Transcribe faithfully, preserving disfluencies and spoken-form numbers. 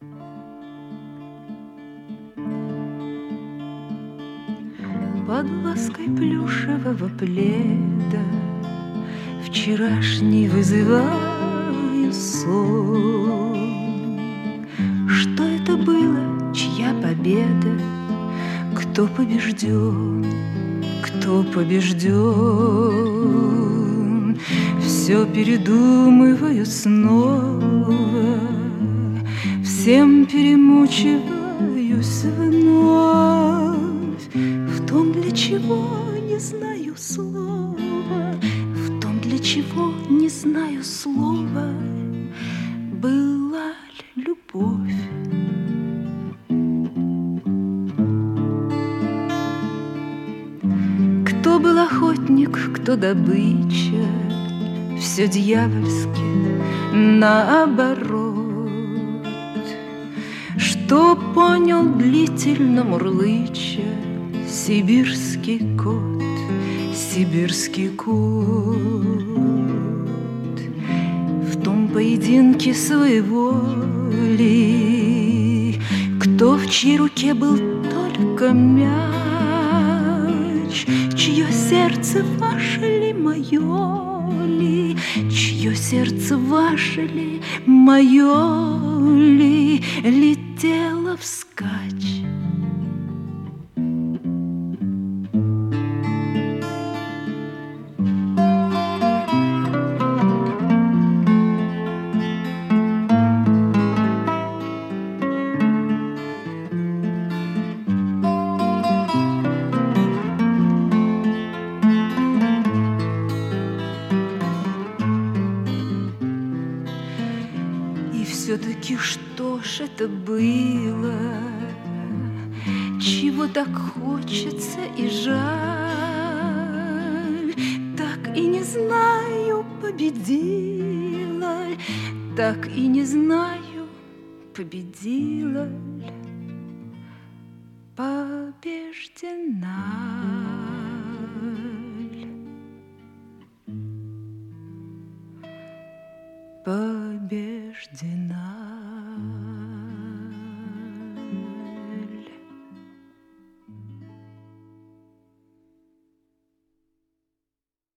Под лаской плюшевого пледа вчерашний вызываю сон. Что это было, чья победа? Кто побежден? Кто побежден? Все передумываю снова, всем перемучиваюсь вновь. В том, для чего не знаю слова, в том, для чего не знаю слова, была ли любовь? Кто был охотник, кто добыча, все дьявольски наоборот. Что понял длительно мурлыча сибирский кот, сибирский кот? В том поединке своеволий, кто в чьей руке был только мяч, чье сердце ваше ли, мое ли, чье сердце ваше ли, мое ли, летело вскачь. И все-таки что ж это было, чего так хочется и жаль? Так и не знаю, победила ль, так и не знаю, победила ль, побеждена ль, побеждена.